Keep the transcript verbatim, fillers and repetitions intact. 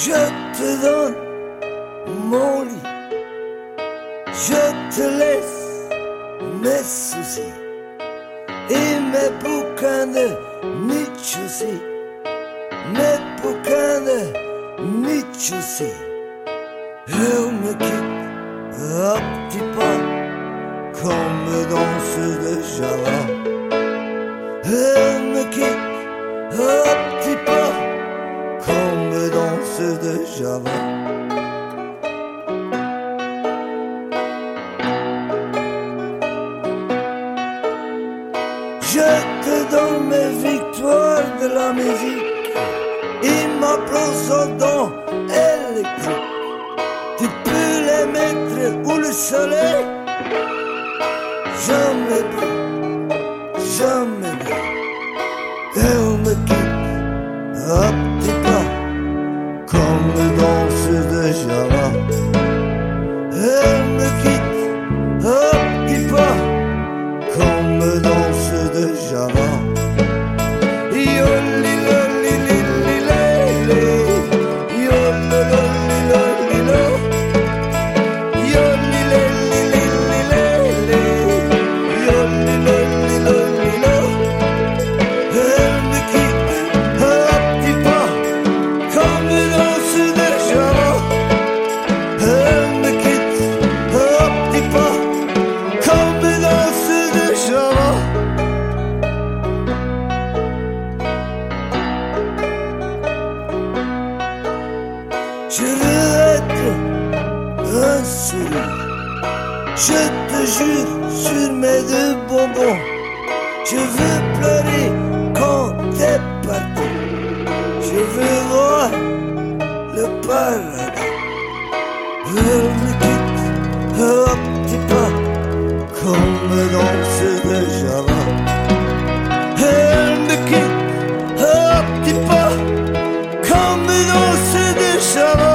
Je te donne mon lit, je te laisse mes soucis et mes bouquins de Nietzsche aussi, mes bouquins de Nietzsche aussi. Elle me quitte à petits pas comme danseuse de Java. Elle me quitte à petits pas comme danseuse de Java. Je te donne mes victoires de la musique et ma brosse aux dents électrique. Tu peux les mettre où le soleil, jamais plus, jamais plus. Elle me quitte à petits pas comme danseuse de Java. Elle me quitte à petits pas comme danseuse de Java. Je veux être un sourire, je te jure sur mes deux bonbons. Je veux pleurer quand t'es parti, je veux voir le paradis. Elle me quitte à petits pas comme danseuse de Java. Elle me quitte à petits pas comme danseuse de Java.